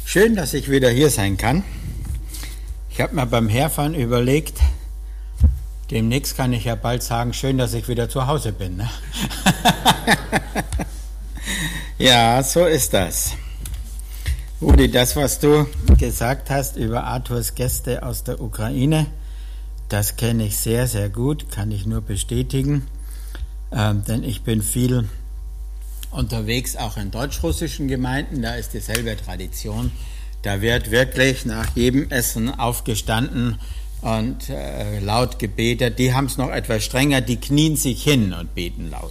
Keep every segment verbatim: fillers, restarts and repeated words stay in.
Schön, dass ich wieder hier sein kann. Ich habe mir beim Herfahren überlegt, demnächst kann ich ja bald sagen, schön, dass ich wieder zu Hause bin. Ne? Ja, so ist das. Rudi, das, was du gesagt hast über Arthurs Gäste aus der Ukraine, das kenne ich sehr, sehr gut, kann ich nur bestätigen, ähm, denn ich bin viel unterwegs, auch in deutsch-russischen Gemeinden, da ist dieselbe Tradition. Da wird wirklich nach jedem Essen aufgestanden und äh, laut gebetet. Die haben es noch etwas strenger, die knien sich hin und beten laut.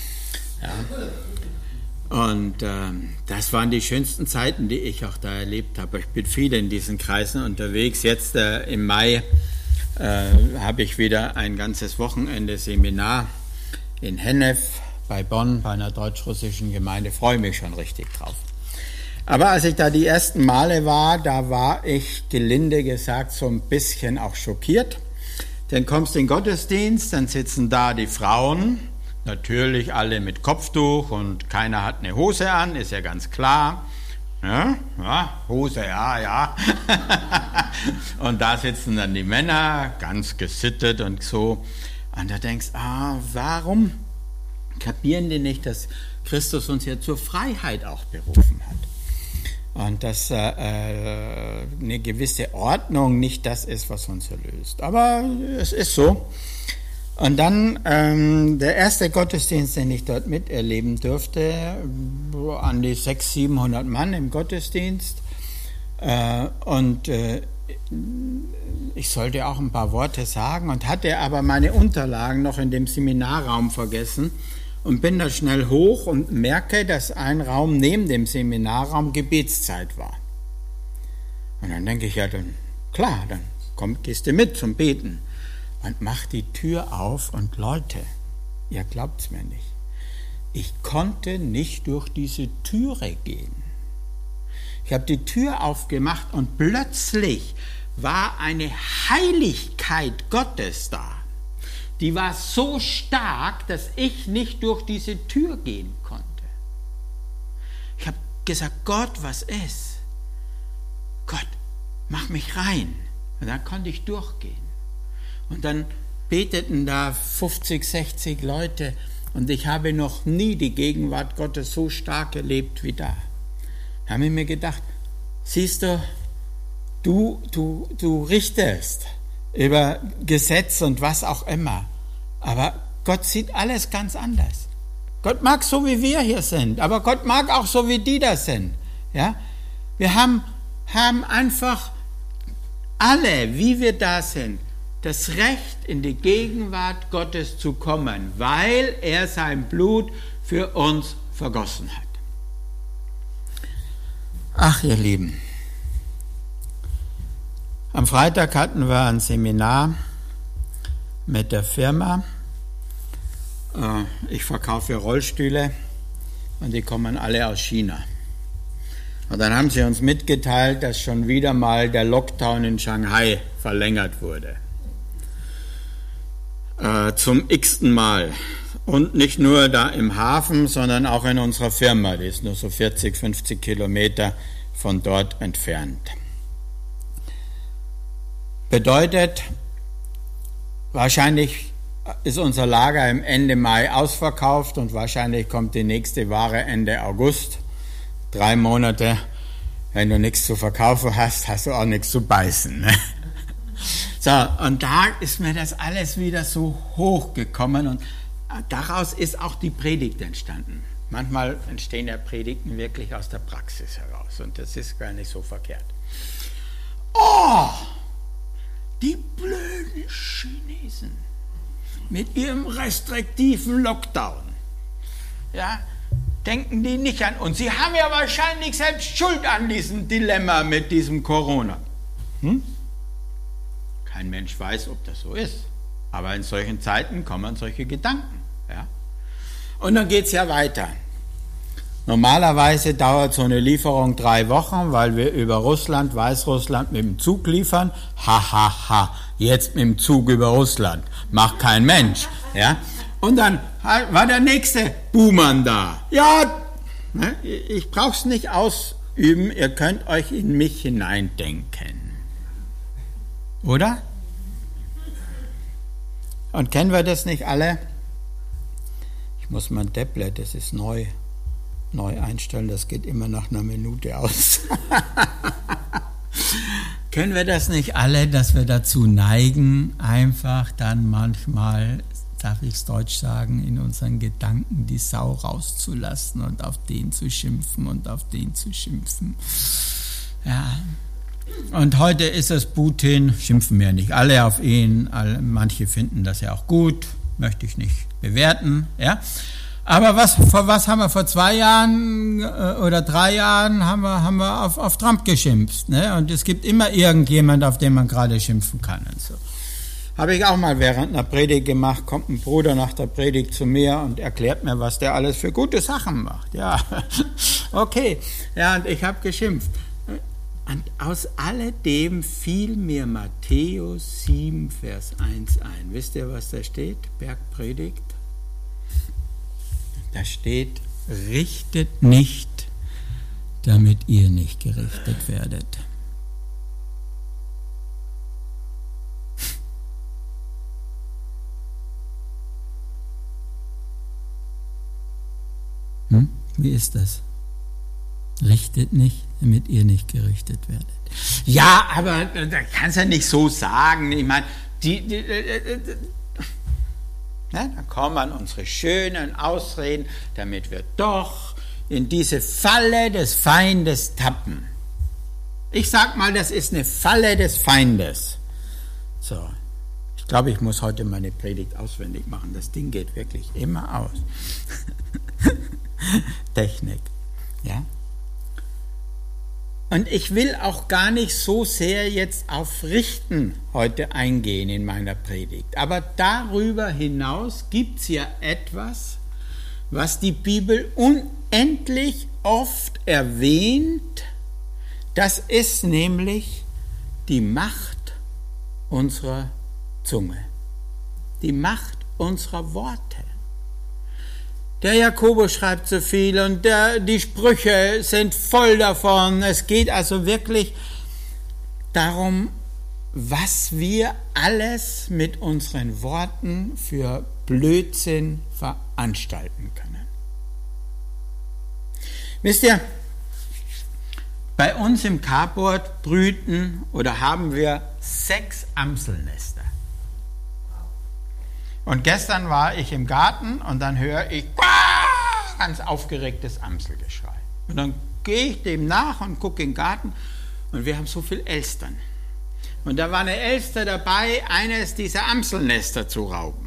Ja. Und äh, das waren die schönsten Zeiten, die ich auch da erlebt habe. Ich bin viel in diesen Kreisen unterwegs. Jetzt äh, im Mai äh, habe ich wieder ein ganzes Wochenende Seminar in Hennef bei Bonn, bei einer deutsch-russischen Gemeinde. Freue mich schon richtig drauf. Aber als ich da die ersten Male war, da war ich, gelinde gesagt, so ein bisschen auch schockiert. Dann kommst du in den Gottesdienst, dann sitzen da die Frauen, natürlich alle mit Kopftuch und keiner hat eine Hose an, ist ja ganz klar. Ja, ja, Hose, ja, ja. Und da sitzen dann die Männer, ganz gesittet und so. Und da denkst du, ah, warum kapieren die nicht, dass Christus uns ja zur Freiheit auch berufen hat? Und dass äh, eine gewisse Ordnung nicht das ist, was uns erlöst. Aber es ist so. Und dann ähm, der erste Gottesdienst, den ich dort miterleben durfte, an die sechshundert, siebenhundert Mann im Gottesdienst. Äh, und äh, ich sollte auch ein paar Worte sagen und hatte aber meine Unterlagen noch in dem Seminarraum vergessen. Und bin da schnell hoch und merke, dass ein Raum neben dem Seminarraum Gebetszeit war. Und dann denke ich, ja, dann klar, dann komm, gehst du mit zum Beten. Und mach die Tür auf und Leute, ihr glaubt's mir nicht, ich konnte nicht durch diese Türe gehen. Ich habe die Tür aufgemacht und plötzlich war eine Heiligkeit Gottes da. Die war so stark, dass ich nicht durch diese Tür gehen konnte. Ich habe gesagt, Gott, was ist? Gott, mach mich rein. Und dann konnte ich durchgehen. Und dann beteten da fünfzig, sechzig Leute und ich habe noch nie die Gegenwart Gottes so stark erlebt wie da. Da habe ich mir gedacht, siehst du, du, du, du richtest über Gesetz und was auch immer. Aber Gott sieht alles ganz anders. Gott mag so, wie wir hier sind, aber Gott mag auch so, wie die da sind. Ja? Wir haben, haben einfach alle, wie wir da sind, das Recht, in die Gegenwart Gottes zu kommen, weil er sein Blut für uns vergossen hat. Ach, ihr Lieben, am Freitag hatten wir ein Seminar mit der Firma. Ich verkaufe Rollstühle und die kommen alle aus China. Und dann haben sie uns mitgeteilt, dass schon wieder mal der Lockdown in Shanghai verlängert wurde. Zum x-ten Mal. Und nicht nur da im Hafen, sondern auch in unserer Firma. Die ist nur so vierzig, fünfzig Kilometer von dort entfernt. Bedeutet, wahrscheinlich ist unser Lager im Ende Mai ausverkauft und wahrscheinlich kommt die nächste Ware Ende August. Drei Monate, wenn du nichts zu verkaufen hast, hast du auch nichts zu beißen. Ne? So, und da ist mir das alles wieder so hochgekommen und daraus ist auch die Predigt entstanden. Manchmal entstehen ja Predigten wirklich aus der Praxis heraus und das ist gar nicht so verkehrt. Oh! Die blöden Chinesen mit ihrem restriktiven Lockdown, ja, denken die nicht an uns. Sie haben ja wahrscheinlich selbst Schuld an diesem Dilemma mit diesem Corona. Hm? Kein Mensch weiß, ob das so ist. Aber in solchen Zeiten kommen solche Gedanken. Ja? Und dann geht es ja weiter. Normalerweise dauert so eine Lieferung drei Wochen, weil wir über Russland, Weißrussland mit dem Zug liefern. Ha, ha, ha, jetzt mit dem Zug über Russland. Macht kein Mensch. Ja? Und dann war der nächste Buhmann da. Ja, ich brauche es nicht aus, üben, ihr könnt euch in mich hineindenken. Oder? Und kennen wir das nicht alle? Ich muss mein Tablet, das ist neu, neu einstellen, das geht immer nach einer Minute aus. Kennen wir das nicht alle, dass wir dazu neigen, einfach dann manchmal, darf ich es deutsch sagen, in unseren Gedanken die Sau rauszulassen und auf den zu schimpfen und auf den zu schimpfen. Ja. Und heute ist es Putin, schimpfen wir nicht alle auf ihn, alle, manche finden das ja auch gut, möchte ich nicht bewerten, ja. Aber was, vor was haben wir vor zwei Jahren oder drei Jahren haben wir, haben wir auf, auf Trump geschimpft, ne? Und es gibt immer irgendjemand, auf den man gerade schimpfen kann und so. Habe ich auch mal während einer Predigt gemacht, kommt ein Bruder nach der Predigt zu mir und erklärt mir, was der alles für gute Sachen macht. Ja, okay. Ja, und ich habe geschimpft. Und aus alledem fiel mir Matthäus sieben, Vers eins ein. Wisst ihr, was da steht? Bergpredigt. Da steht, richtet nicht, damit ihr nicht gerichtet werdet. Hm? Wie ist das? Richtet nicht, damit ihr nicht gerichtet werdet. Ja, aber da kannst du ja nicht so sagen. Ich meine, die, die, die, die ja, dann kommen an unsere schönen Ausreden, damit wir doch in diese Falle des Feindes tappen. Ich sag mal, das ist eine Falle des Feindes. So, ich glaube, ich muss heute meine Predigt auswendig machen. Das Ding geht wirklich immer aus. Technik, ja. Und ich will auch gar nicht so sehr jetzt auf Richten heute eingehen in meiner Predigt. Aber darüber hinaus gibt es ja etwas, was die Bibel unendlich oft erwähnt. Das ist nämlich die Macht unserer Zunge, die Macht unserer Worte. Der Jakobus schreibt so viel und der, die Sprüche sind voll davon. Es geht also wirklich darum, was wir alles mit unseren Worten für Blödsinn veranstalten können. Wisst ihr, bei uns im Carport brüten oder haben wir sechs Amselnester. Und gestern war ich im Garten und dann höre ich ganz aufgeregtes Amselgeschrei. Und dann gehe ich dem nach und gucke in den Garten und wir haben so viel Elstern. Und da war eine Elster dabei, eines dieser Amselnester zu rauben.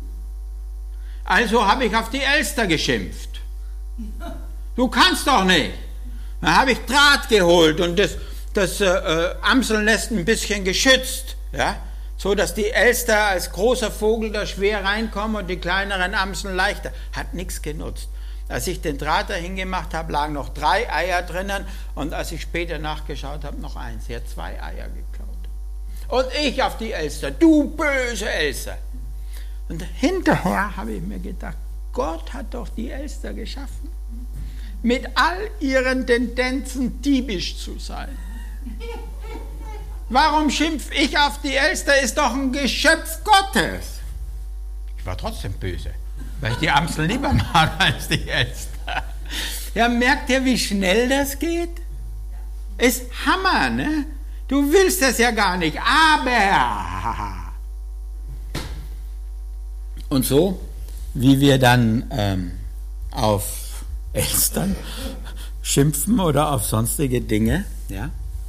Also habe ich auf die Elster geschimpft. Du kannst doch nicht. Dann habe ich Draht geholt und das, das äh, Amselnest ein bisschen geschützt, ja, so dass die Elster als großer Vogel da schwer reinkommen und die kleineren Amseln leichter. Hat nichts genutzt. Als ich den Draht dahin gemacht habe, lagen noch drei Eier drinnen und als ich später nachgeschaut habe, noch eins. Sie hat zwei Eier geklaut. Und ich auf die Elster, du böse Elster. Und hinterher habe ich mir gedacht, Gott hat doch die Elster geschaffen, mit all ihren Tendenzen diebisch zu sein. Warum schimpf ich auf die Elster? Ist doch ein Geschöpf Gottes. Ich war trotzdem böse, weil ich die Amsel lieber mag als die Elster. Ja, merkt ihr, wie schnell das geht? Ist Hammer, ne? Du willst das ja gar nicht, aber... Und so, wie wir dann ähm, auf Elstern schimpfen oder auf sonstige Dinge, ja,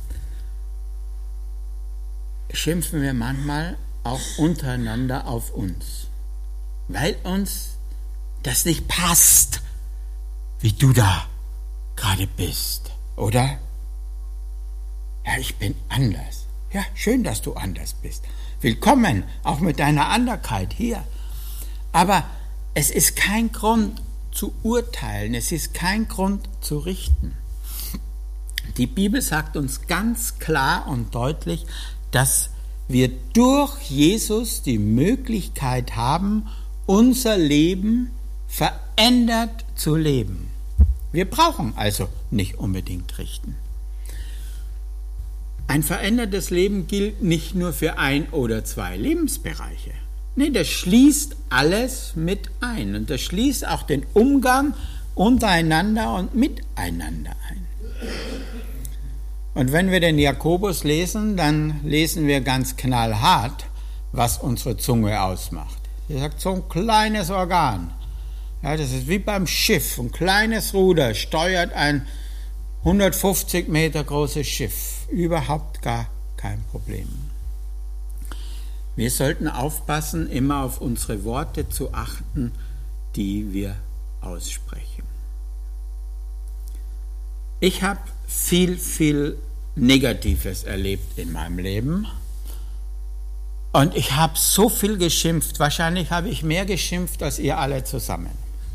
schimpfen wir manchmal auch untereinander auf uns, weil uns das nicht passt, wie du da gerade bist, oder? Ja, ich bin anders. Ja, schön, dass du anders bist. Willkommen, auch mit deiner Anderkeit hier. Aber es ist kein Grund zu urteilen, es ist kein Grund zu richten. Die Bibel sagt uns ganz klar und deutlich, dass wir durch Jesus die Möglichkeit haben, unser Leben verändert zu leben. Wir brauchen also nicht unbedingt richten. Ein verändertes Leben gilt nicht nur für ein oder zwei Lebensbereiche. Nee, das schließt alles mit ein und das schließt auch den Umgang untereinander und miteinander ein. Und wenn wir den Jakobus lesen, dann lesen wir ganz knallhart, was unsere Zunge ausmacht. Sie sagt, so ein kleines Organ. Ja, das ist wie beim Schiff. Ein kleines Ruder steuert ein hundertfünfzig Meter großes Schiff. Überhaupt gar kein Problem. Wir sollten aufpassen, immer auf unsere Worte zu achten, die wir aussprechen. Ich habe viel, viel Negatives erlebt in meinem Leben. Und ich habe so viel geschimpft. Wahrscheinlich habe ich mehr geschimpft als ihr alle zusammen.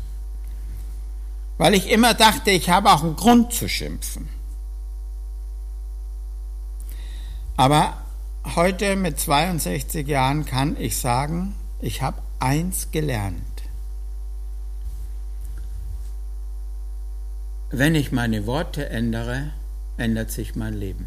Weil ich immer dachte, ich habe auch einen Grund zu schimpfen. Aber heute mit zweiundsechzig Jahren kann ich sagen, ich habe eins gelernt. Wenn ich meine Worte ändere, ändert sich mein Leben.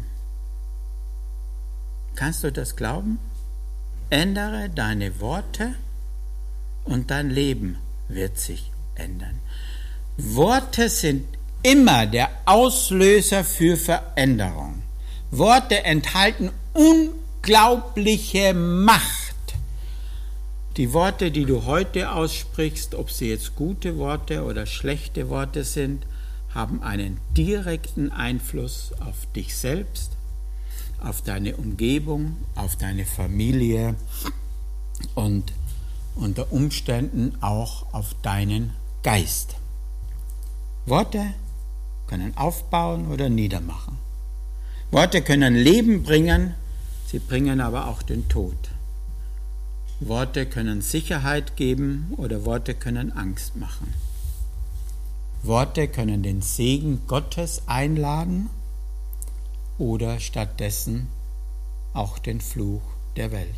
Kannst du das glauben? Ändere deine Worte und dein Leben wird sich ändern. Worte sind immer der Auslöser für Veränderung. Worte enthalten unglaubliche Macht. Die Worte, die du heute aussprichst, ob sie jetzt gute Worte oder schlechte Worte sind, haben einen direkten Einfluss auf dich selbst, auf deine Umgebung, auf deine Familie und unter Umständen auch auf deinen Geist. Worte können aufbauen oder niedermachen. Worte können Leben bringen, sie bringen aber auch den Tod. Worte können Sicherheit geben oder Worte können Angst machen. Worte können den Segen Gottes einladen oder stattdessen auch den Fluch der Welt.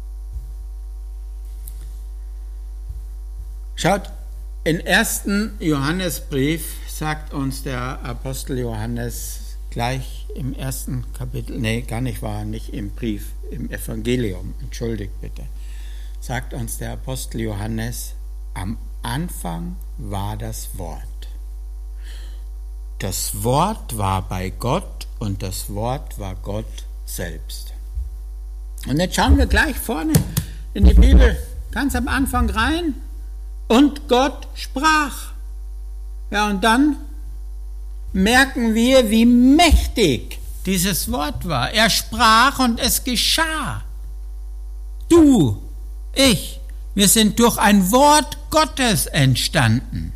Schaut, im ersten Johannesbrief sagt uns der Apostel Johannes gleich im ersten Kapitel, nee, gar nicht wahr, nicht im Brief, im Evangelium, entschuldigt bitte, sagt uns der Apostel Johannes, am Anfang war das Wort. Das Wort war bei Gott und das Wort war Gott selbst. Und jetzt schauen wir gleich vorne in die Bibel, ganz am Anfang rein. Und Gott sprach. Ja, und dann merken wir, wie mächtig dieses Wort war. Er sprach und es geschah. Du, ich, wir sind durch ein Wort Gottes entstanden.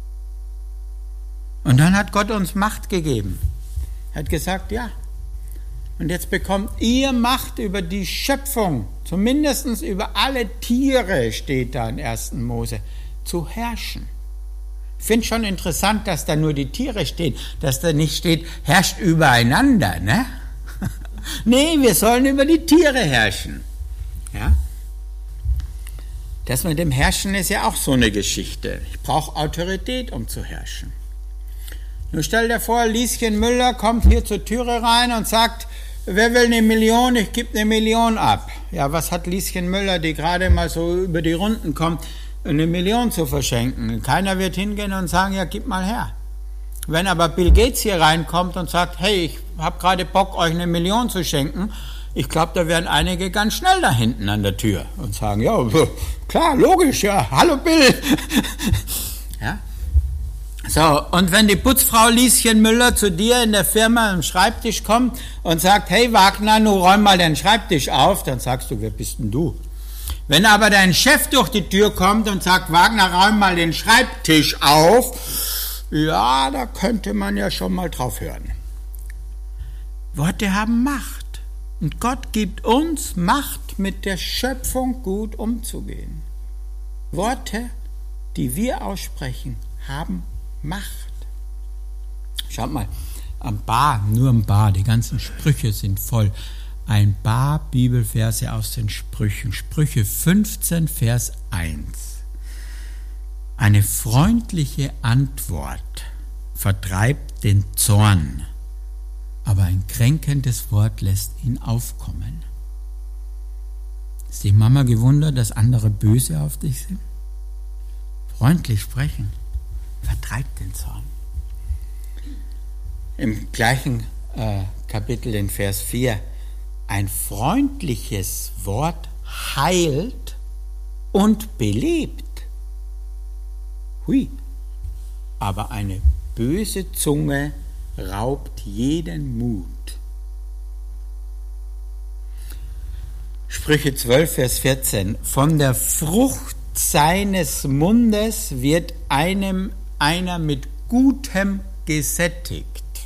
Und dann hat Gott uns Macht gegeben. Er hat gesagt, ja, und jetzt bekommt ihr Macht über die Schöpfung, zumindest über alle Tiere, steht da in ersten Mose, zu herrschen. Ich finde schon interessant, dass da nur die Tiere stehen, dass da nicht steht, herrscht übereinander, ne? Nee, wir sollen über die Tiere herrschen. Ja? Das mit dem Herrschen ist ja auch so eine Geschichte. Ich brauche Autorität, um zu herrschen. Nun stell dir vor, Lieschen Müller kommt hier zur Türe rein und sagt, wer will eine Million? Ich gebe eine Million ab. Ja, was hat Lieschen Müller, die gerade mal so über die Runden kommt, eine Million zu verschenken? Keiner wird hingehen und sagen, ja, gib mal her. Wenn aber Bill Gates hier reinkommt und sagt, hey, ich habe gerade Bock, euch eine Million zu schenken, ich glaube, da werden einige ganz schnell da hinten an der Tür und sagen, ja, klar, logisch, ja, hallo Bill. Ja. So, und wenn die Putzfrau Lieschen Müller zu dir in der Firma am Schreibtisch kommt und sagt, hey Wagner, nun räum mal den Schreibtisch auf, dann sagst du, wer bist denn du? Wenn aber dein Chef durch die Tür kommt und sagt, Wagner, räum mal den Schreibtisch auf, ja, da könnte man ja schon mal drauf hören. Worte haben Macht und Gott gibt uns Macht, mit der Schöpfung gut umzugehen. Worte, die wir aussprechen, haben Macht. Schaut mal, am Bar, nur am Bar, die ganzen Sprüche sind voll. Ein paar Bibelverse aus den Sprüchen. Sprüche fünfzehn, Vers eins. Eine freundliche Antwort vertreibt den Zorn, aber ein kränkendes Wort lässt ihn aufkommen. Ist die Mama gewundert, dass andere böse auf dich sind? Freundlich sprechen vertreibt den Zorn. Im gleichen äh, Kapitel in Vers vier: Ein freundliches Wort heilt und belebt. Hui. Aber eine böse Zunge raubt jeden Mut. Sprüche zwölf, Vers vierzehn: Von der Frucht seines Mundes wird einem einer mit Gutem gesättigt.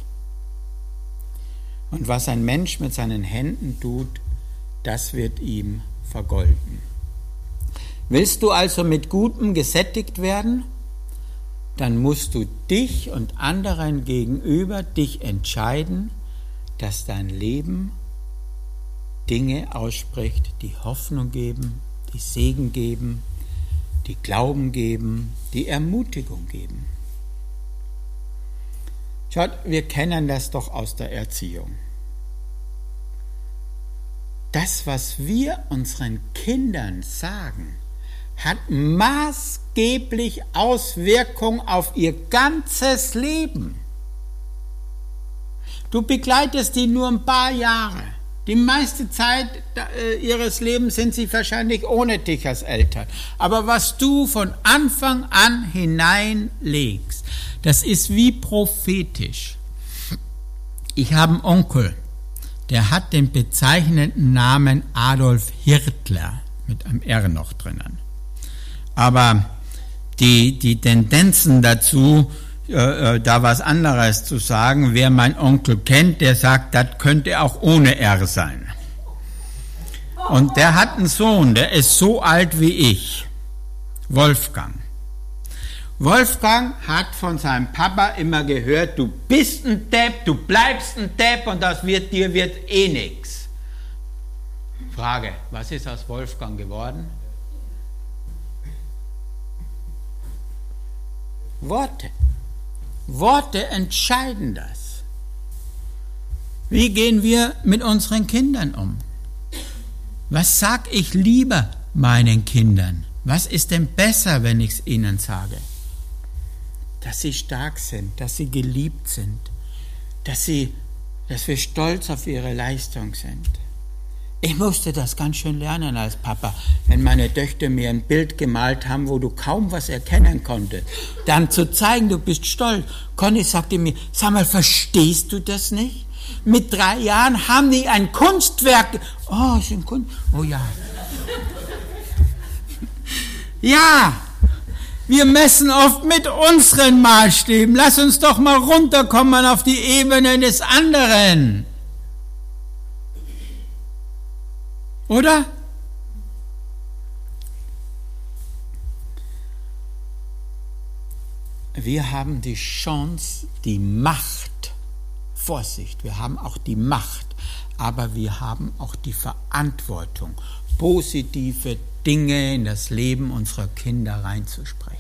Und was ein Mensch mit seinen Händen tut, das wird ihm vergolden. Willst du also mit Gutem gesättigt werden? Dann musst du dich und anderen gegenüber dich entscheiden, dass dein Leben Dinge ausspricht, die Hoffnung geben, die Segen geben, die Glauben geben, die Ermutigung geben. Schaut, wir kennen das doch aus der Erziehung. Das, was wir unseren Kindern sagen, hat maßgeblich Auswirkungen auf ihr ganzes Leben. Du begleitest die nur ein paar Jahre. Die meiste Zeit äh, ihres Lebens sind sie wahrscheinlich ohne dich als Eltern. Aber was du von Anfang an hineinlegst, das ist wie prophetisch. Ich habe einen Onkel, der hat den bezeichnenden Namen Adolf Hirtler, mit einem R noch drinnen. Aber die, die Tendenzen dazu, äh, da was anderes zu sagen, wer mein Onkel kennt, der sagt, das könnte auch ohne R sein. Und der hat einen Sohn, der ist so alt wie ich, Wolfgang. Wolfgang hat von seinem Papa immer gehört, du bist ein Depp, du bleibst ein Depp und das wird dir wird eh nix. Frage, was ist aus Wolfgang geworden? Worte. Worte entscheiden das. Wie gehen wir mit unseren Kindern um? Was sag ich lieber meinen Kindern? Was ist denn besser, wenn ich es ihnen sage? Dass sie stark sind, dass sie geliebt sind, dass sie, dass wir stolz auf ihre Leistung sind. Ich musste das ganz schön lernen als Papa, wenn meine Töchter mir ein Bild gemalt haben, wo du kaum was erkennen konntest. Dann zu zeigen, du bist stolz. Conny sagte mir, sag mal, verstehst du das nicht? Mit drei Jahren haben die ein Kunstwerk. Oh, ist ein Kunst. Oh ja. Ja, wir messen oft mit unseren Maßstäben. Lass uns doch mal runterkommen auf die Ebene des anderen. Oder? Wir haben die Chance, die Macht, Vorsicht, wir haben auch die Macht, aber wir haben auch die Verantwortung, positive Dinge in das Leben unserer Kinder reinzusprechen.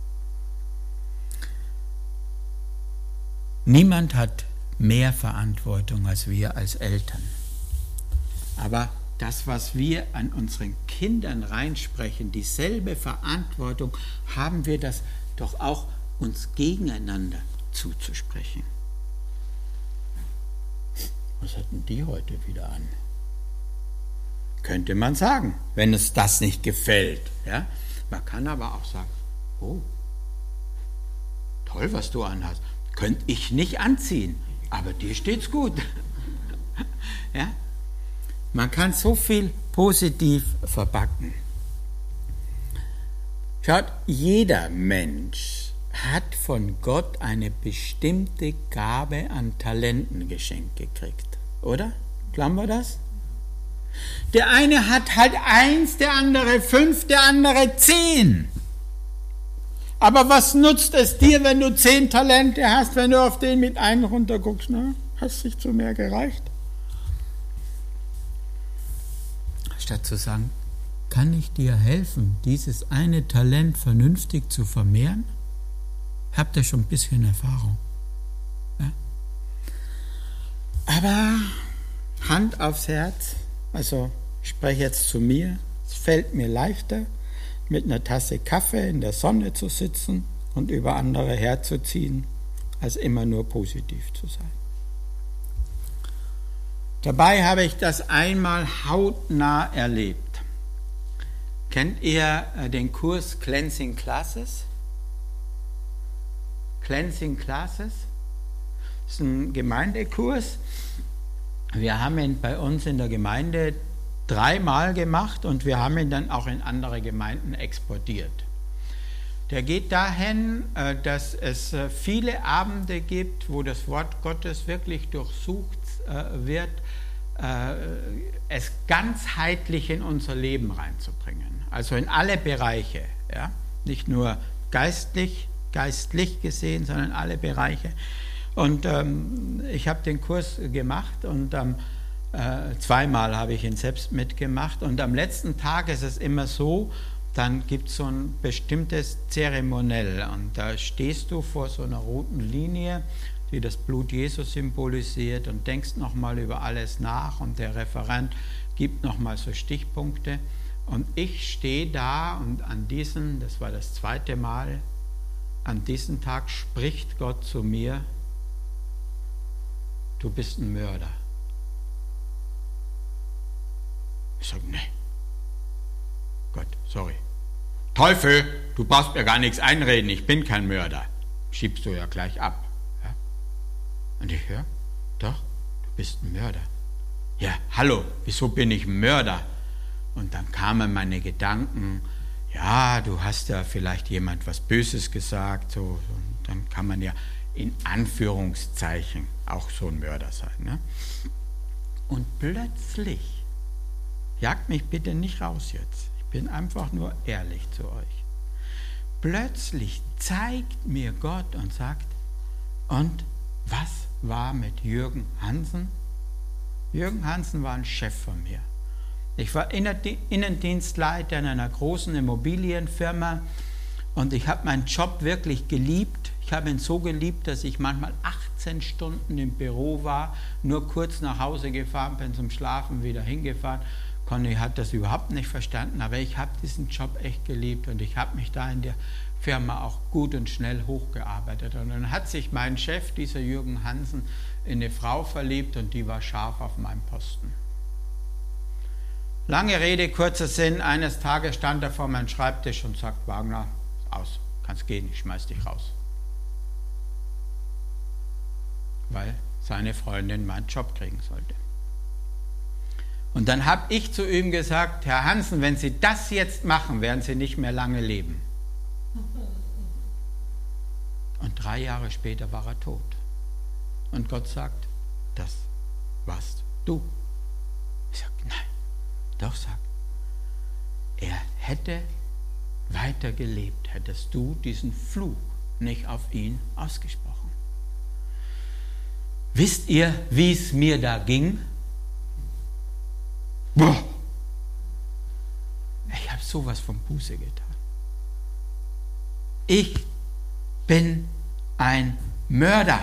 Niemand hat mehr Verantwortung als wir als Eltern. Aber das, was wir an unseren Kindern reinsprechen, dieselbe Verantwortung, haben wir das doch auch uns gegeneinander zuzusprechen. Was hatten die heute wieder an? Könnte man sagen, wenn es das nicht gefällt. Ja? Man kann aber auch sagen, oh, toll, was du anhast. Könnte ich nicht anziehen, aber dir steht's gut. Ja? Man kann so viel positiv verpacken. Schaut, jeder Mensch hat von Gott eine bestimmte Gabe an Talenten geschenkt gekriegt, oder? Glauben wir das? Der eine hat halt eins, der andere fünf, der andere zehn. Aber was nutzt es dir, wenn du zehn Talente hast, wenn du auf den mit einem runterguckst? Na, hast dich zu mehr gereicht? Statt zu sagen, kann ich dir helfen, dieses eine Talent vernünftig zu vermehren? Habt ihr schon ein bisschen Erfahrung? Aber Hand aufs Herz, also ich spreche jetzt zu mir, es fällt mir leichter, mit einer Tasse Kaffee in der Sonne zu sitzen und über andere herzuziehen, als immer nur positiv zu sein. Dabei habe ich das einmal hautnah erlebt. Kennt ihr den Kurs Cleansing Classes? Cleansing Classes? Das ist ein Gemeindekurs. Wir haben ihn bei uns in der Gemeinde dreimal gemacht und wir haben ihn dann auch in andere Gemeinden exportiert. Der geht dahin, dass es viele Abende gibt, wo das Wort Gottes wirklich durchsucht wird, es ganzheitlich in unser Leben reinzubringen. Also in alle Bereiche, ja? Nicht nur geistlich, geistlich gesehen, sondern alle Bereiche. Und ähm, ich habe den Kurs gemacht und ähm, äh, zweimal habe ich ihn selbst mitgemacht. Und am letzten Tag ist es immer so, dann gibt es so ein bestimmtes Zeremoniell. Und da stehst du vor so einer roten Linie, die das Blut Jesu symbolisiert, und denkst nochmal über alles nach. Und der Referent gibt nochmal so Stichpunkte. Und ich stehe da und an diesen, das war das zweite Mal, an diesem Tag spricht Gott zu mir: Du bist ein Mörder. Ich sage, nee. Gott, sorry. Teufel, du brauchst mir gar nichts einreden, ich bin kein Mörder. Schiebst du ja gleich ab. Ja? Und ich höre, doch, du bist ein Mörder. Ja, hallo, wieso bin ich ein Mörder? Und dann kamen meine Gedanken, ja, du hast ja vielleicht jemand was Böses gesagt, so, und dann kann man ja in Anführungszeichen auch so ein Mörder sein. Ne? Und plötzlich, jagt mich bitte nicht raus jetzt, ich bin einfach nur ehrlich zu euch, plötzlich zeigt mir Gott und sagt, und was war mit Jürgen Hansen? Jürgen Hansen war ein Chef von mir. Ich war Innendienstleiter in einer großen Immobilienfirma und ich habe meinen Job wirklich geliebt. Ich habe ihn so geliebt, dass ich manchmal achtzehn Stunden im Büro war, nur kurz nach Hause gefahren bin, zum Schlafen wieder hingefahren. Conny hat das überhaupt nicht verstanden, aber ich habe diesen Job echt geliebt und ich habe mich da in der Firma auch gut und schnell hochgearbeitet. Und dann hat sich mein Chef, dieser Jürgen Hansen, in eine Frau verliebt und die war scharf auf meinem Posten. Lange Rede, kurzer Sinn, eines Tages stand er vor meinem Schreibtisch und sagt, Wagner, aus, kannst gehen, ich schmeiß dich raus. Weil seine Freundin meinen Job kriegen sollte. Und dann habe ich zu ihm gesagt, Herr Hansen, wenn Sie das jetzt machen, werden Sie nicht mehr lange leben. Und drei Jahre später war er tot. Und Gott sagt, das warst du. Ich sage, nein. Doch, sagt, er hätte weiter gelebt, hättest du diesen Fluch nicht auf ihn ausgesprochen. Wisst ihr, wie es mir da ging? Boah. Ich habe sowas von Buße getan. Ich bin ein Mörder.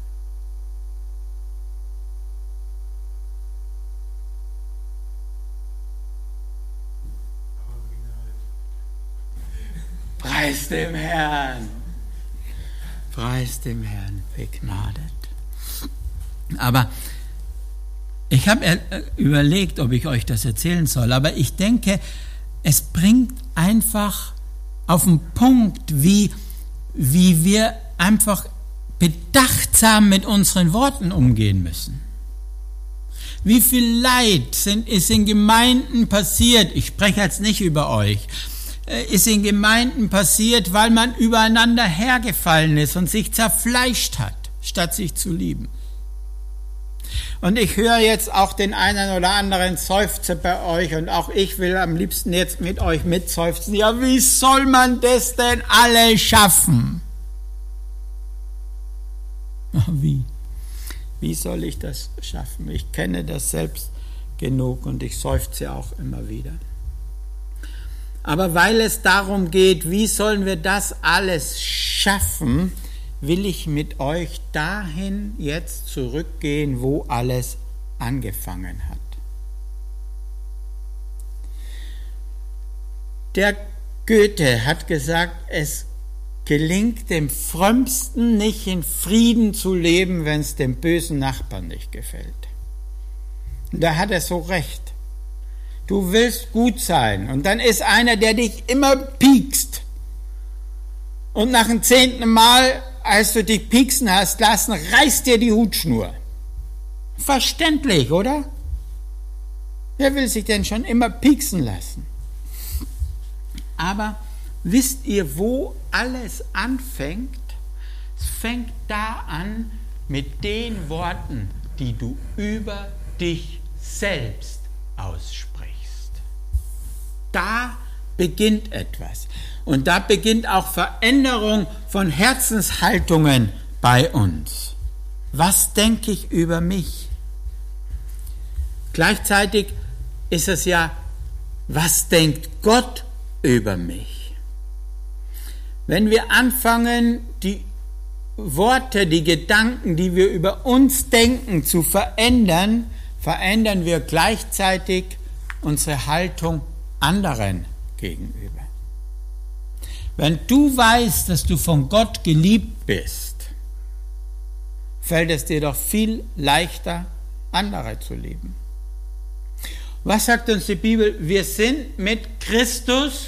Preis dem Herrn. Preis dem Herrn, begnadet. Aber ich habe überlegt, ob ich euch das erzählen soll, aber ich denke, es bringt einfach auf den Punkt, wie, wie wir einfach bedachtsam mit unseren Worten umgehen müssen. Wie viel Leid sind, ist in Gemeinden passiert, ich spreche jetzt nicht über euch, ist in Gemeinden passiert, weil man übereinander hergefallen ist und sich zerfleischt hat, statt sich zu lieben. Und ich höre jetzt auch den einen oder anderen Seufzer bei euch und auch ich will am liebsten jetzt mit euch mitseufzen. Ja, wie soll man das denn alle schaffen? Wie? Wie soll ich das schaffen? Ich kenne das selbst genug und ich seufze auch immer wieder. Aber weil es darum geht, wie sollen wir das alles schaffen, will ich mit euch dahin jetzt zurückgehen, wo alles angefangen hat. Der Goethe hat gesagt, es gelingt dem Frömmsten nicht in Frieden zu leben, wenn es dem bösen Nachbarn nicht gefällt. Und da hat er so recht. Du willst gut sein und dann ist einer, der dich immer piekst. Und nach dem zehnten Mal, als du dich pieksen hast lassen, reißt dir die Hutschnur. Verständlich, oder? Wer will sich denn schon immer pieksen lassen? Aber wisst ihr, wo alles anfängt? Es fängt da an mit den Worten, die du über dich selbst aussprichst. Da beginnt etwas. Und da beginnt auch Veränderung von Herzenshaltungen bei uns. Was denke ich über mich? Gleichzeitig ist es ja, was denkt Gott über mich? Wenn wir anfangen, die Worte, die Gedanken, die wir über uns denken, zu verändern, verändern wir gleichzeitig unsere Haltung anderen gegenüber. Wenn du weißt, dass du von Gott geliebt bist, fällt es dir doch viel leichter, andere zu lieben. Was sagt uns die Bibel? Wir sind mit Christus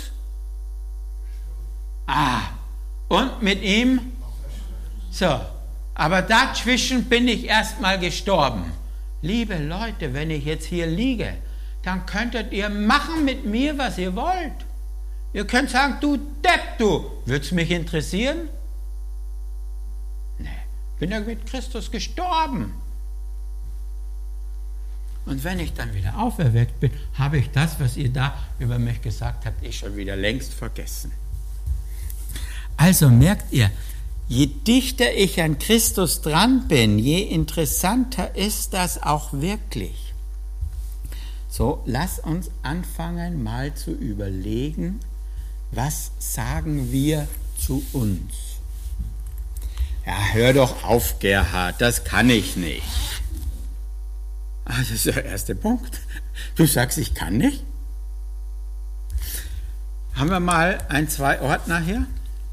ah, und mit ihm so, aber dazwischen bin ich erstmal gestorben. Liebe Leute, wenn ich jetzt hier liege, dann könntet ihr machen mit mir, was ihr wollt. Ihr könnt sagen, du Depp, du, würd's mich interessieren? Nee, bin ja mit Christus gestorben. Und wenn ich dann wieder auferweckt bin, habe ich das, was ihr da über mich gesagt habt, ich schon wieder längst vergessen. Also merkt ihr, je dichter ich an Christus dran bin, je interessanter ist das auch wirklich. So, lass uns anfangen, mal zu überlegen, was sagen wir zu uns? Ja, hör doch auf, Gerhard, das kann ich nicht. Ah, das ist der erste Punkt. Du sagst, ich kann nicht? Haben wir mal ein, zwei Ordner hier?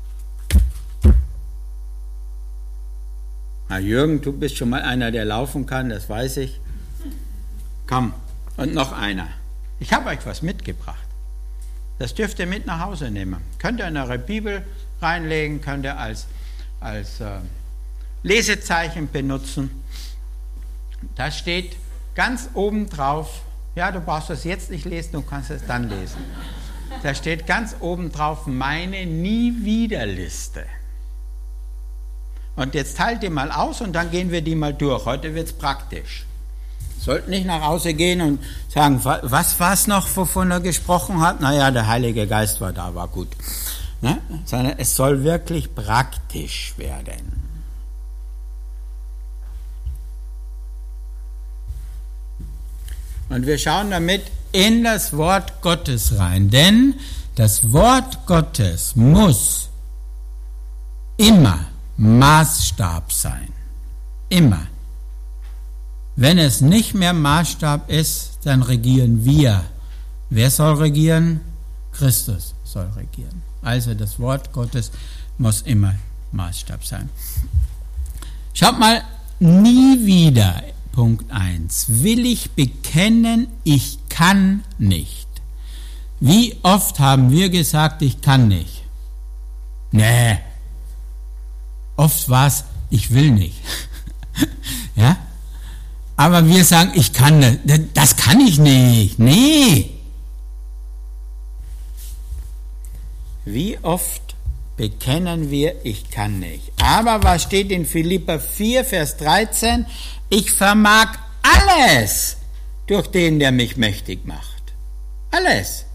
Na, Jürgen, du bist schon mal einer, der laufen kann, das weiß ich. Komm, und noch einer. Ich habe euch was mitgebracht. Das dürft ihr mit nach Hause nehmen. Könnt ihr in eure Bibel reinlegen, könnt ihr als, als äh, Lesezeichen benutzen. Da steht ganz oben drauf, ja, du brauchst das jetzt nicht lesen, du kannst es dann lesen. Da steht ganz oben drauf, meine Nie-Wieder-Liste. Und jetzt teilt die mal aus und dann gehen wir die mal durch. Heute wird es praktisch. Sollten nicht nach Hause gehen und sagen, was war es noch, wovon er gesprochen hat? Naja, der Heilige Geist war da, war gut. Ne? Sondern es soll wirklich praktisch werden. Und wir schauen damit in das Wort Gottes rein. Denn das Wort Gottes muss immer Maßstab sein. Immer. Wenn es nicht mehr Maßstab ist, dann regieren wir. Wer soll regieren? Christus soll regieren. Also das Wort Gottes muss immer Maßstab sein. Schaut mal, nie wieder, Punkt eins, will ich bekennen, ich kann nicht. Wie oft haben wir gesagt, ich kann nicht? Nee. Oft war es, ich will nicht. Ja? Aber wir sagen, ich kann das. Das kann ich nicht. Nee. Wie oft bekennen wir, ich kann nicht. Aber was steht in Philipper vier, Vers dreizehn? Ich vermag alles durch den, der mich mächtig macht. Alles.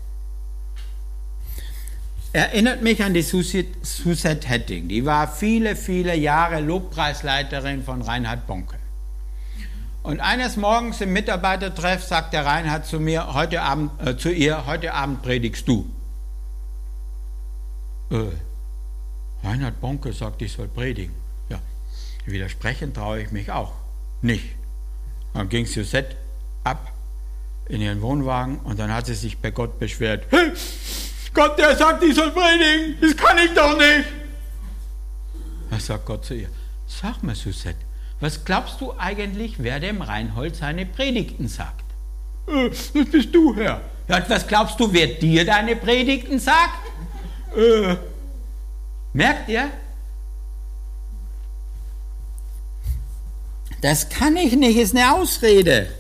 Erinnert mich an die Suzette Hetting. Die war viele, viele Jahre Lobpreisleiterin von Reinhard Bonke. Und eines Morgens im Mitarbeitertreff sagt der Reinhard zu mir, heute Abend, äh, zu ihr, heute Abend predigst du. Äh, Reinhard Bonke sagt, ich soll predigen. Widersprechen traue ich mich auch nicht. Dann ging Suzette ab in ihren Wohnwagen und dann hat sie sich bei Gott beschwert. Hey, Gott, der sagt, ich soll predigen, das kann ich doch nicht. Da sagt Gott zu ihr, sag mal Suzette, was glaubst du eigentlich, wer dem Reinhold seine Predigten sagt? Äh, das bist du, Herr. Ja, was glaubst du, wer dir deine Predigten sagt? Äh, merkt ihr? Das kann ich nicht, ist eine Ausrede.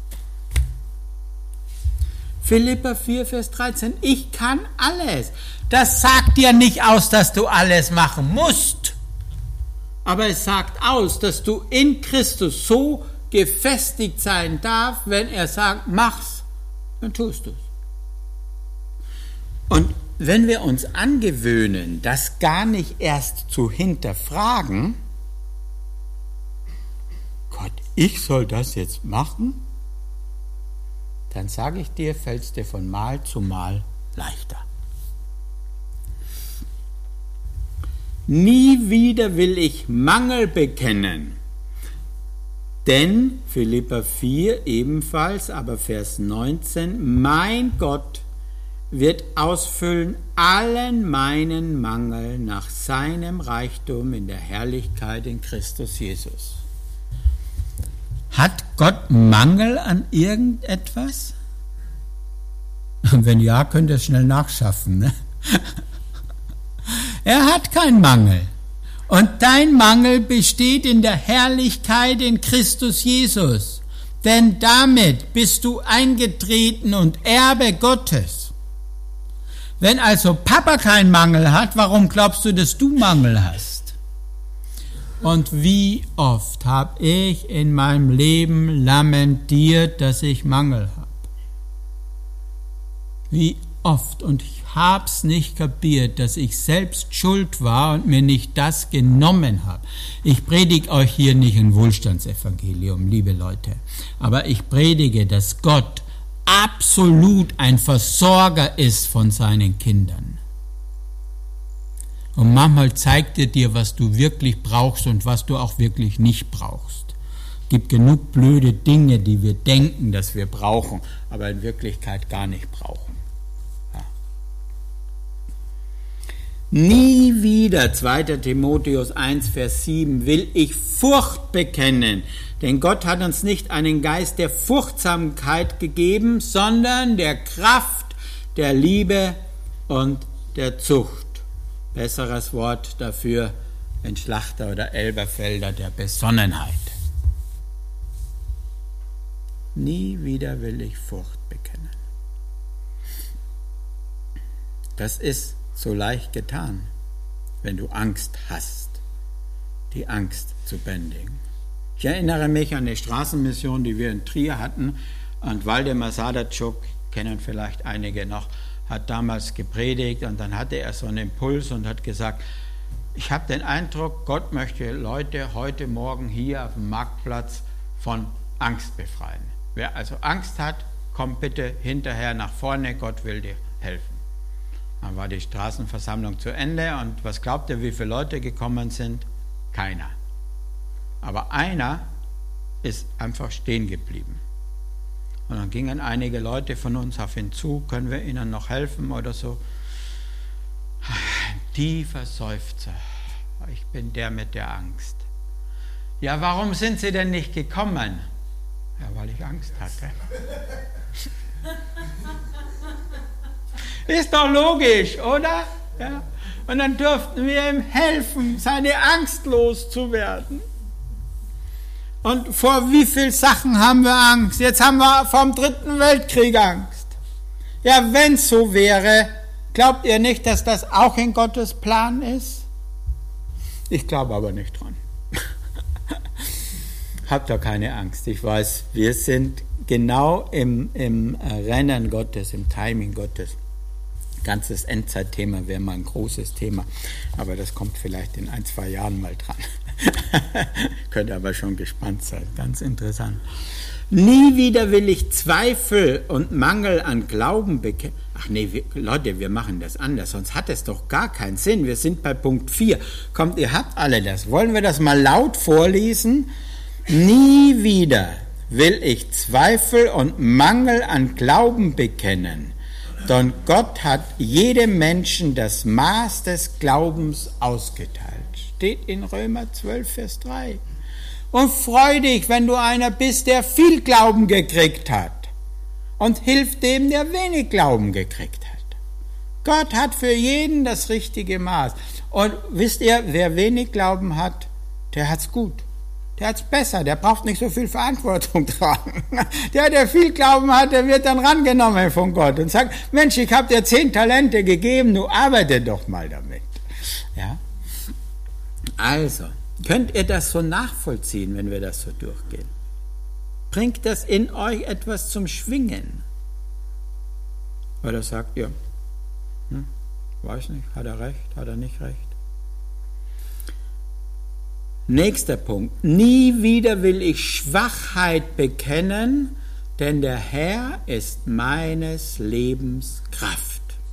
Philipper vier, Vers dreizehn, ich kann alles. Das sagt dir nicht aus, dass du alles machen musst. Aber es sagt aus, dass du in Christus so gefestigt sein darfst, wenn er sagt, mach's, dann tust du's. Und wenn wir uns angewöhnen, das gar nicht erst zu hinterfragen, Gott, ich soll das jetzt machen? Dann sage ich dir, fällt es dir von Mal zu Mal leichter. Nie wieder will ich Mangel bekennen. Denn, Philipper vier ebenfalls, aber Vers neunzehn, mein Gott wird ausfüllen allen meinen Mangel nach seinem Reichtum in der Herrlichkeit in Christus Jesus. Hat Gott Mangel an irgendetwas? Wenn ja, könnt ihr es schnell nachschaffen. Ne? Er hat keinen Mangel. Und dein Mangel besteht in der Herrlichkeit in Christus Jesus. Denn damit bist du eingetreten und Erbe Gottes. Wenn also Papa keinen Mangel hat, warum glaubst du, dass du Mangel hast? Und wie oft habe ich in meinem Leben lamentiert, dass ich Mangel habe? Wie oft, und ich hab's nicht kapiert, dass ich selbst schuld war und mir nicht das genommen habe. Ich predige euch hier nicht ein Wohlstandsevangelium, liebe Leute, aber ich predige, dass Gott absolut ein Versorger ist von seinen Kindern. Und manchmal zeigt er dir, was du wirklich brauchst und was du auch wirklich nicht brauchst. Es gibt genug blöde Dinge, die wir denken, dass wir brauchen, aber in Wirklichkeit gar nicht brauchen. Ja. Nie wieder, zweiter Timotheus eins, Vers sieben, will ich Furcht bekennen, denn Gott hat uns nicht einen Geist der Furchtsamkeit gegeben, sondern der Kraft, der Liebe und der Zucht. Besseres Wort dafür in Schlachter oder Elberfelder, der Besonnenheit. Nie wieder will ich Furcht bekennen. Das ist so leicht getan, wenn du Angst hast, die Angst zu bändigen. Ich erinnere mich an eine Straßenmission, die wir in Trier hatten, und Waldemar Sadatschuk, kennen vielleicht einige noch, hat damals gepredigt und dann hatte er so einen Impuls und hat gesagt, ich habe den Eindruck, Gott möchte Leute heute Morgen hier auf dem Marktplatz von Angst befreien. Wer also Angst hat, kommt bitte hinterher nach vorne, Gott will dir helfen. Dann war die Straßenversammlung zu Ende und was glaubt ihr, wie viele Leute gekommen sind? Keiner. Aber einer ist einfach stehen geblieben. Und dann gingen einige Leute von uns auf ihn zu, können wir ihnen noch helfen oder so. Ein tiefer Seufzer. Ich bin der mit der Angst. Ja, warum sind Sie denn nicht gekommen? Ja, weil ich Angst hatte. Ist doch logisch, oder? Ja. Und dann durften wir ihm helfen, seine Angst loszuwerden. Und vor wie vielen Sachen haben wir Angst? Jetzt haben wir vom Dritten Weltkrieg Angst. Ja, wenn es so wäre, glaubt ihr nicht, dass das auch in Gottes Plan ist? Ich glaube aber nicht dran. Habt doch keine Angst. Ich weiß, wir sind genau im, im Rennen Gottes, im Timing Gottes. Ganzes Endzeitthema wäre mal ein großes Thema, aber das kommt vielleicht in ein, zwei Jahren mal dran. Könnt aber schon gespannt sein, ganz interessant. Nie wieder will ich Zweifel und Mangel an Glauben bekennen. Ach nee, wir, Leute, wir machen das anders, sonst hat es doch gar keinen Sinn. Wir sind bei Punkt vier. Kommt, ihr habt alle das. Wollen wir das mal laut vorlesen? Nie wieder will ich Zweifel und Mangel an Glauben bekennen, denn Gott hat jedem Menschen das Maß des Glaubens ausgeteilt. Steht in Römer zwölf, Vers drei. Und freu dich, wenn du einer bist, der viel Glauben gekriegt hat. Und hilf dem, der wenig Glauben gekriegt hat. Gott hat für jeden das richtige Maß. Und wisst ihr, wer wenig Glauben hat, der hat's gut. Der hat's besser, der braucht nicht so viel Verantwortung tragen. Der, der viel Glauben hat, der wird dann rangenommen von Gott und sagt, Mensch, ich habe dir zehn Talente gegeben, du arbeite doch mal damit. Ja? Also, könnt ihr das so nachvollziehen, wenn wir das so durchgehen? Bringt das in euch etwas zum Schwingen? Oder sagt ihr, hm, weiß nicht, hat er recht, hat er nicht recht? Nächster Punkt. Nie wieder will ich Schwachheit bekennen, denn der Herr ist meines Lebens Kraft.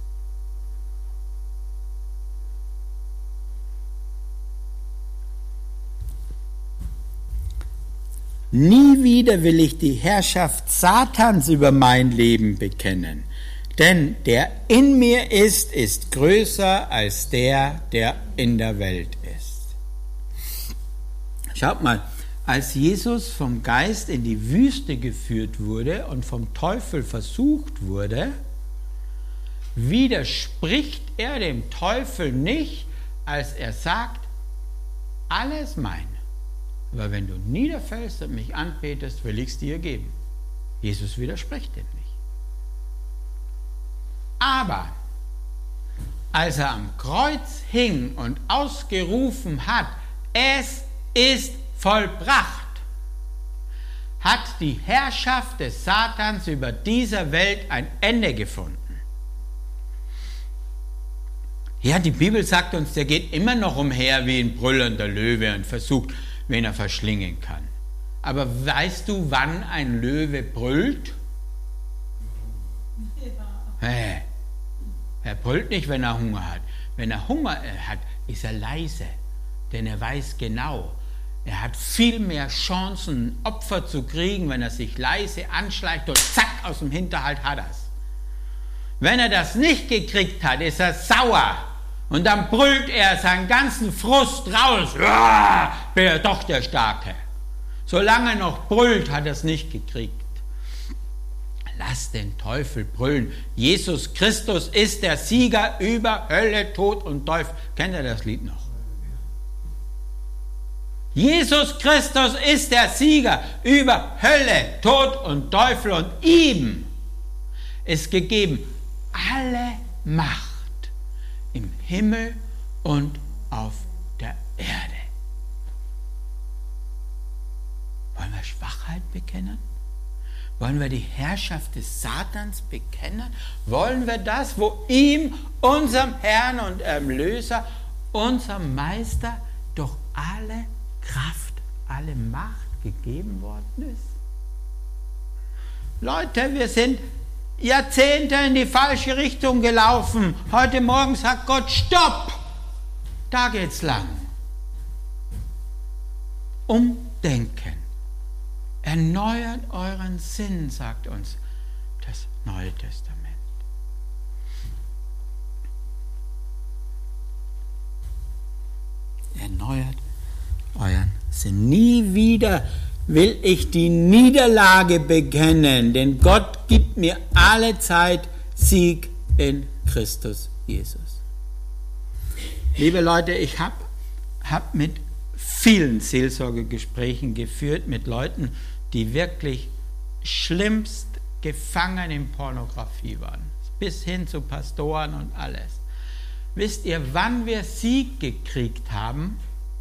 Nie wieder will ich die Herrschaft Satans über mein Leben bekennen, denn der in mir ist, ist größer als der, der in der Welt ist. Schaut mal, als Jesus vom Geist in die Wüste geführt wurde und vom Teufel versucht wurde, widerspricht er dem Teufel nicht, als er sagt, alles mein. Aber wenn du niederfällst und mich anbetest, will ich es dir geben. Jesus widerspricht dem nicht. Aber als er am Kreuz hing und ausgerufen hat, es ist vollbracht, hat die Herrschaft des Satans über dieser Welt ein Ende gefunden. Ja, die Bibel sagt uns, der geht immer noch umher wie ein brüllender Löwe und versucht, wen er verschlingen kann. Aber weißt du, wann ein Löwe brüllt? Ja. Hey, er brüllt nicht, wenn er Hunger hat. Wenn er Hunger hat, ist er leise, denn er weiß genau, er hat viel mehr Chancen, Opfer zu kriegen, wenn er sich leise anschleicht und zack, aus dem Hinterhalt hat er es. Wenn er das nicht gekriegt hat, ist er sauer. Und dann brüllt er seinen ganzen Frust raus. Ja, bin er doch der Starke. Solange er noch brüllt, hat er es nicht gekriegt. Lass den Teufel brüllen. Jesus Christus ist der Sieger über Hölle, Tod und Teufel. Kennt ihr das Lied noch? Jesus Christus ist der Sieger über Hölle, Tod und Teufel, und ihm ist gegeben alle Macht im Himmel und auf der Erde. Wollen wir Schwachheit bekennen? Wollen wir die Herrschaft des Satans bekennen? Wollen wir das, wo ihm, unserem Herrn und Erlöser, unserem Meister, doch alle Kraft, alle Macht gegeben worden ist? Leute, wir sind Jahrzehnte in die falsche Richtung gelaufen. Heute Morgen sagt Gott, stopp! Da geht's lang. Umdenken. Erneuert euren Sinn, sagt uns das Neue Testament. Erneuert euren Sinn. Nie wieder will ich die Niederlage bekennen, denn Gott gibt mir alle Zeit Sieg in Christus Jesus. Liebe Leute, ich habe hab mit vielen Seelsorgegesprächen geführt, mit Leuten, die wirklich schlimmst gefangen in Pornografie waren, bis hin zu Pastoren und alles. Wisst ihr, wann wir Sieg gekriegt haben?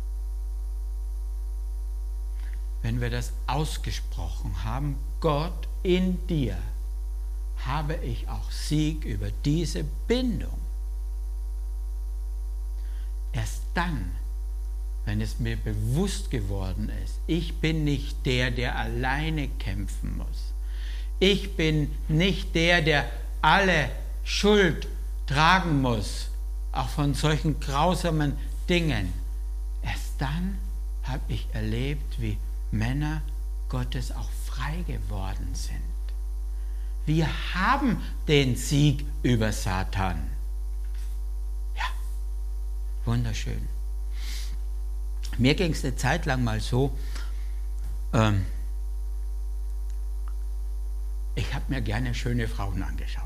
Wenn wir das ausgesprochen haben, Gott, in dir habe ich auch Sieg über diese Bindung. Erst dann wenn es mir bewusst geworden ist, ich bin nicht der, der alleine kämpfen muss. Ich bin nicht der, der alle Schuld tragen muss, auch von solchen grausamen Dingen. Erst dann habe ich erlebt, wie Männer Gottes auch frei geworden sind. Wir haben den Sieg über Satan. Ja, wunderschön. Mir ging es eine Zeit lang mal so, ähm, ich habe mir gerne schöne Frauen angeschaut.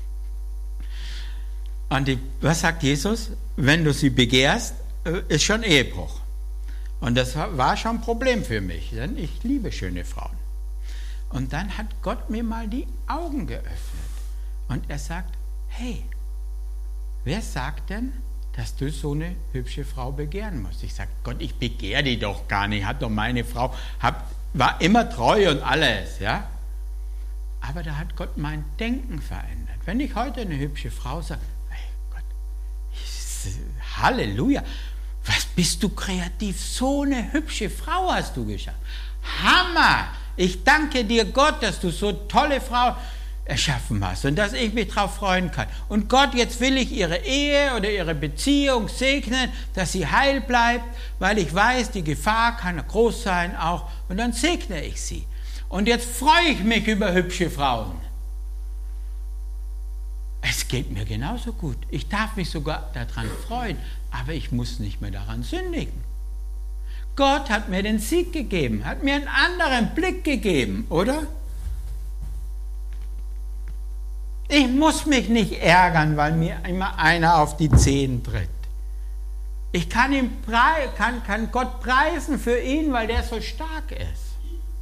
Und die, was sagt Jesus? Wenn du sie begehrst, ist schon Ehebruch. Und das war, war schon ein Problem für mich, denn ich liebe schöne Frauen. Und dann hat Gott mir mal die Augen geöffnet. Und er sagt, hey, wer sagt denn, dass du so eine hübsche Frau begehren musst? Ich sage, Gott, ich begehre die doch gar nicht. Hat doch meine Frau, hab, war immer treu und alles, ja. Aber da hat Gott mein Denken verändert. Wenn ich heute eine hübsche Frau sage, hey Gott, ich, Halleluja, was bist du kreativ? So eine hübsche Frau hast du geschafft. Hammer! Ich danke dir, Gott, dass du so tolle Frau erschaffen hast und dass ich mich darauf freuen kann. Und Gott, jetzt will ich ihre Ehe oder ihre Beziehung segnen, dass sie heil bleibt, weil ich weiß, die Gefahr kann groß sein auch. Und dann segne ich sie. Und jetzt freue ich mich über hübsche Frauen. Es geht mir genauso gut. Ich darf mich sogar daran freuen, aber ich muss nicht mehr daran sündigen. Gott hat mir den Sieg gegeben, hat mir einen anderen Blick gegeben, oder? Ich muss mich nicht ärgern, weil mir immer einer auf die Zehen tritt. Ich kann, ihn prei- kann, kann Gott preisen für ihn, weil der so stark ist.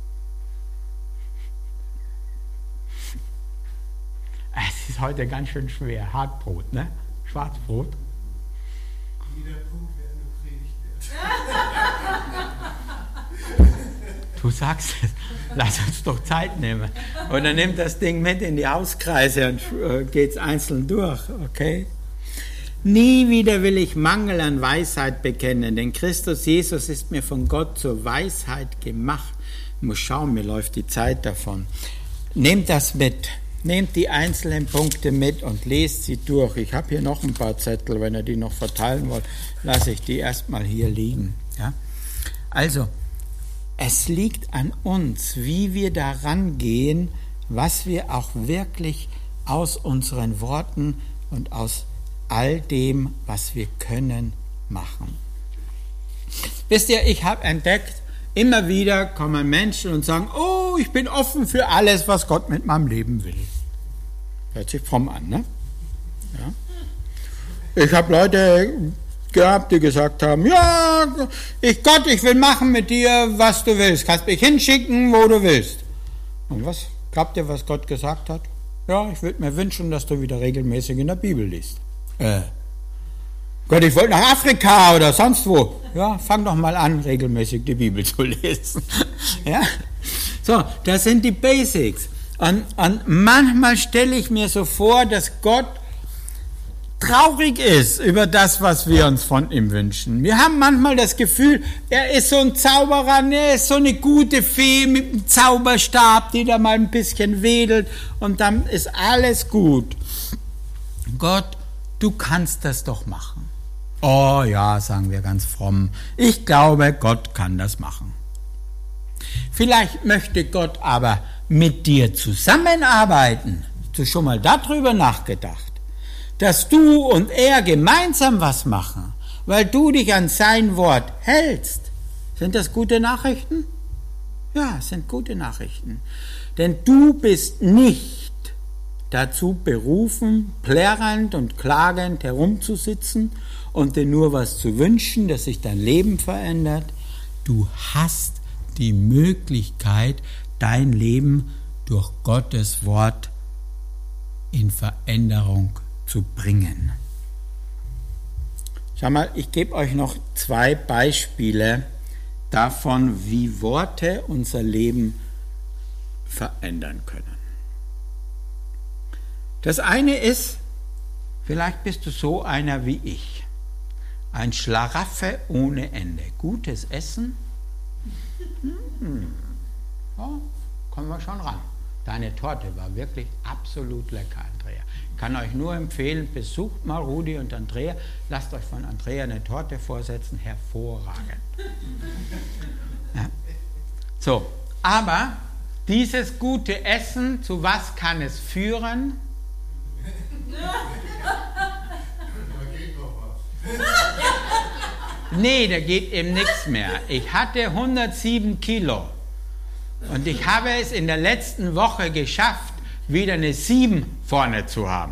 Es ist heute ganz schön schwer. Hartbrot, ne? Schwarzbrot. Jeder Punkt wäre eine Predigt wert. Du sagst es. Lass uns doch Zeit nehmen. Oder nimm das Ding mit in die Hauskreise und äh, geht's einzeln durch, okay? Nie wieder will ich Mangel an Weisheit bekennen, denn Christus Jesus ist mir von Gott zur Weisheit gemacht. Ich muss schauen, mir läuft die Zeit davon. Nehmt das mit. Nehmt die einzelnen Punkte mit und lest sie durch. Ich habe hier noch ein paar Zettel, wenn ihr die noch verteilen wollt, lasse ich die erstmal hier liegen. Ja? Also, es liegt an uns, wie wir daran gehen, was wir auch wirklich aus unseren Worten und aus all dem, was wir können, machen. Wisst ihr, ich habe entdeckt, immer wieder kommen Menschen und sagen, oh, ich bin offen für alles, was Gott mit meinem Leben will. Hört sich fromm an, ne? Ja. Ich habe Leute gehabt, die gesagt haben, ja, ich Gott, ich will machen mit dir, was du willst. Kannst mich hinschicken, wo du willst. Und was glaubt ihr, was Gott gesagt hat? Ja, ich würde mir wünschen, dass du wieder regelmäßig in der Bibel liest. Äh, Gott, ich wollte nach Afrika oder sonst wo. Ja, fang doch mal an, regelmäßig die Bibel zu lesen. Ja? So, das sind die Basics. Und, und manchmal stelle ich mir so vor, dass Gott traurig ist über das, was wir uns von ihm wünschen. Wir haben manchmal das Gefühl, er ist so ein Zauberer, er ist so eine gute Fee mit einem Zauberstab, die da mal ein bisschen wedelt und dann ist alles gut. Gott, du kannst das doch machen. Oh ja, sagen wir ganz fromm. Ich glaube, Gott kann das machen. Vielleicht möchte Gott aber mit dir zusammenarbeiten. Hast du schon mal darüber nachgedacht? Dass du und er gemeinsam was machen, weil du dich an sein Wort hältst. Sind das gute Nachrichten? Ja, es sind gute Nachrichten. Denn du bist nicht dazu berufen, plärrend und klagend herumzusitzen und dir nur was zu wünschen, dass sich dein Leben verändert. Du hast die Möglichkeit, dein Leben durch Gottes Wort in Veränderung zu bringen. Schau mal, ich gebe euch noch zwei Beispiele davon, wie Worte unser Leben verändern können. Das eine ist, vielleicht bist du so einer wie ich. Ein Schlaraffel ohne Ende. Gutes Essen? Hm. Ja, kommen wir schon ran. Deine Torte war wirklich absolut lecker, Andrea. Ich kann euch nur empfehlen, besucht mal Rudi und Andrea. Lasst euch von Andrea eine Torte vorsetzen. Hervorragend. Ja. So, aber dieses gute Essen, zu was kann es führen? Nee, da geht eben nichts mehr. Ich hatte hundertsieben Kilo und ich habe es in der letzten Woche geschafft, wieder eine sieben vorne zu haben.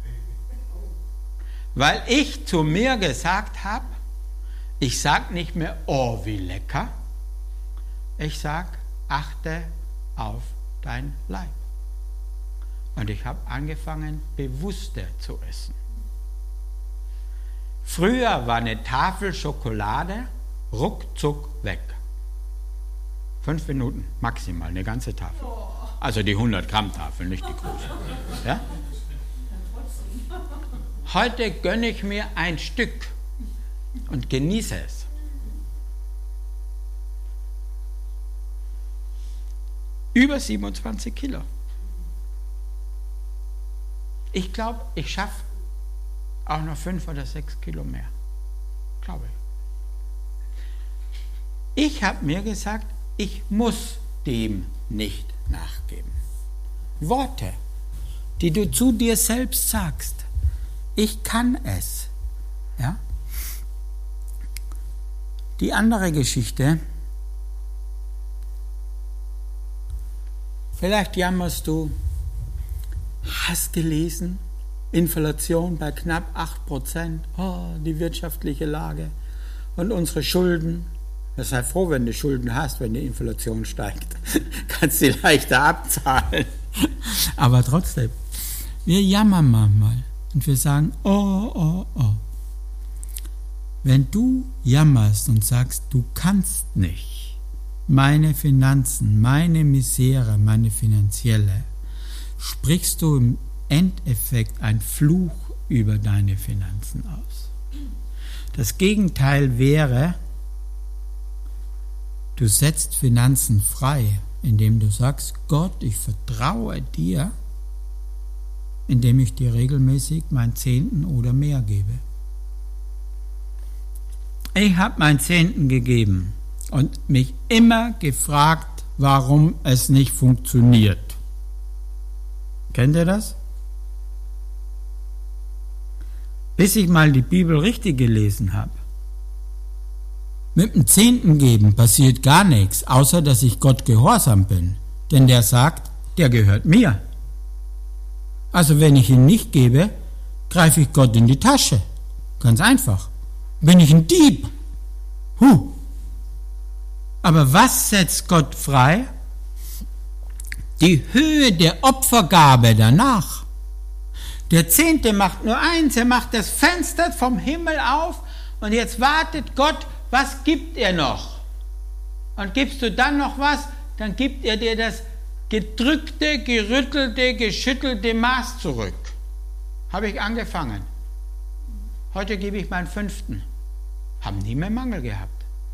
Weil ich zu mir gesagt habe, ich sage nicht mehr, oh, wie lecker. Ich sage, achte auf dein Leib. Und ich habe angefangen, bewusster zu essen. Früher war eine Tafel Schokolade ruckzuck weg. Fünf Minuten maximal, eine ganze Tafel. Also die hundert Gramm Tafel, nicht die große. Ja? Heute gönne ich mir ein Stück und genieße es. Über siebenundzwanzig Kilo. Ich glaube, ich schaffe auch noch fünf oder sechs Kilo mehr. Glaube ich. Ich habe mir gesagt, ich muss dem nicht nachgeben. Worte, die du zu dir selbst sagst. Ich kann es. Ja? Die andere Geschichte. Vielleicht jammerst du, hast gelesen, Inflation bei knapp acht Prozent, oh, die wirtschaftliche Lage und unsere Schulden. Sei froh, wenn du Schulden hast, wenn die Inflation steigt. Kannst sie leichter abzahlen. Aber trotzdem, wir jammern manchmal und wir sagen, oh, oh, oh. Wenn du jammerst und sagst, du kannst nicht, meine Finanzen, meine Misere, meine finanzielle, sprichst du im Endeffekt ein Fluch über deine Finanzen aus. Das Gegenteil wäre, du setzt Finanzen frei, indem du sagst, Gott, ich vertraue dir, indem ich dir regelmäßig mein Zehnten oder mehr gebe. Ich habe mein Zehnten gegeben und mich immer gefragt, warum es nicht funktioniert. Kennt ihr das? Bis ich mal die Bibel richtig gelesen habe. Mit dem Zehnten geben passiert gar nichts, außer dass ich Gott gehorsam bin. Denn der sagt, der gehört mir. Also wenn ich ihn nicht gebe, greife ich Gott in die Tasche. Ganz einfach. Bin ich ein Dieb. Huh. Aber was setzt Gott frei? Die Höhe der Opfergabe danach. Der Zehnte macht nur eins, er macht das Fenster vom Himmel auf und jetzt wartet Gott, was gibt er noch? Und gibst du dann noch was, dann gibt er dir das gedrückte, gerüttelte, geschüttelte Maß zurück. Habe ich angefangen. Heute gebe ich meinen fünften. Haben nie mehr Mangel gehabt.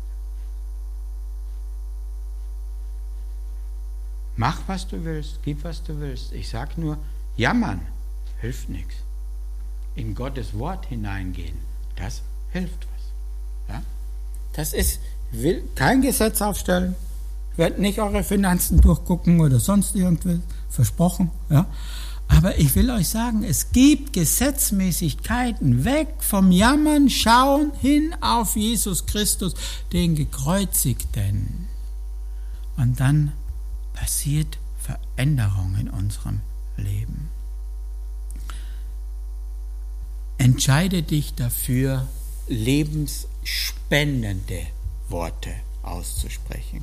Mach, was du willst, gib, was du willst. Ich sage nur, jammern hilft nichts. In Gottes Wort hineingehen, das hilft was. Ja? Das ist, will kein Gesetz aufstellen, werdet nicht eure Finanzen durchgucken oder sonst irgendwas, versprochen. Ja? Aber ich will euch sagen, es gibt Gesetzmäßigkeiten, weg vom Jammern, schauen hin auf Jesus Christus, den Gekreuzigten. Und dann passiert Veränderung in unserem Leben. Entscheide dich dafür, lebensspendende Worte auszusprechen.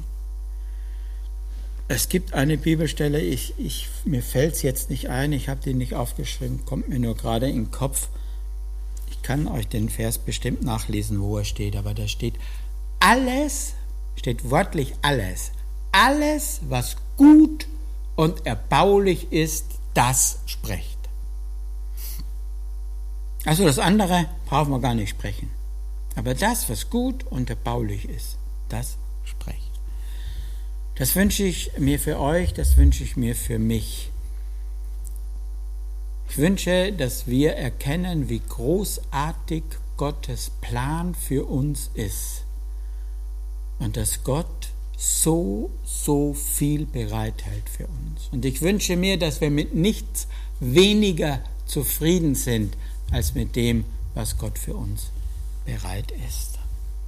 Es gibt eine Bibelstelle, ich, ich, mir fällt es jetzt nicht ein, ich habe die nicht aufgeschrieben, kommt mir nur gerade in den Kopf. Ich kann euch den Vers bestimmt nachlesen, wo er steht, aber da steht, alles, steht wörtlich alles, alles, was gut und erbaulich ist, das sprecht. Also das andere brauchen wir gar nicht sprechen. Aber das, was gut und erbaulich ist, das sprecht. Das wünsche ich mir für euch, das wünsche ich mir für mich. Ich wünsche, dass wir erkennen, wie großartig Gottes Plan für uns ist und dass Gott so, so viel bereithält für uns. Und ich wünsche mir, dass wir mit nichts weniger zufrieden sind, als mit dem, was Gott für uns bereit ist.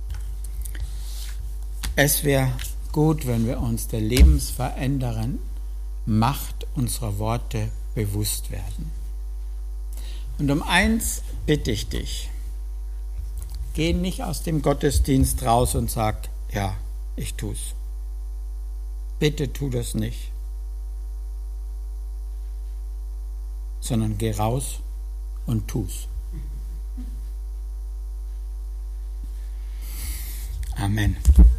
Es wäre gut, wenn wir uns der lebensverändernden Macht unserer Worte bewusst werden. Und um eins bitte ich dich, geh nicht aus dem Gottesdienst raus und sag, ja, ich tu's. Bitte tu das nicht. Sondern geh raus und tu's. Amen.